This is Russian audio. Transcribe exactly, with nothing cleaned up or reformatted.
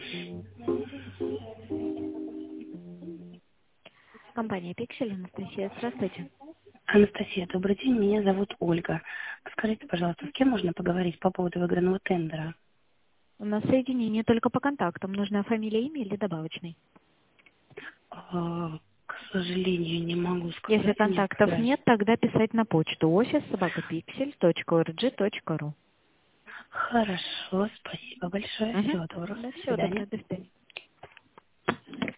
Компания Пиксель, Анастасия, здравствуйте. Анастасия, добрый день, меня зовут Ольга. Скажите, пожалуйста, с кем можно поговорить по поводу выигранного тендера? У нас соединение только по контактам. Нужна фамилия, имя или добавочный? А, к сожалению, не могу Если сказать. контактов Некоторые. нет, тогда писать на почту офис собака пиксель точка орг точка ру. Хорошо, спасибо большое. Угу. Всего доброго. Да, До всего свидания. доброго, до свидания.